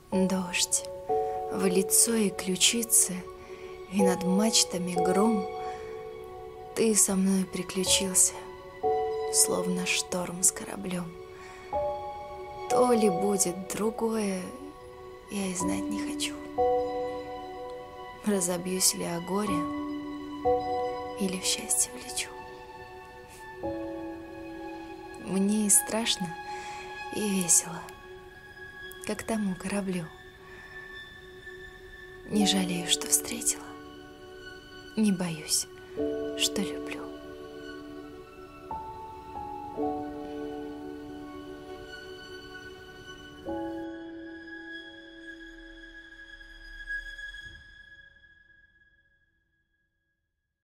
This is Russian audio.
Дождь в лицо и ключицы, и над мачтами гром. Ты со мной приключился, словно шторм с кораблем. То ли будет другое, я и знать не хочу. Разобьюсь ли о горе, или в счастье влечу. Мне и страшно, и весело, как тому кораблю. Не жалею, что встретила, не боюсь, что люблю.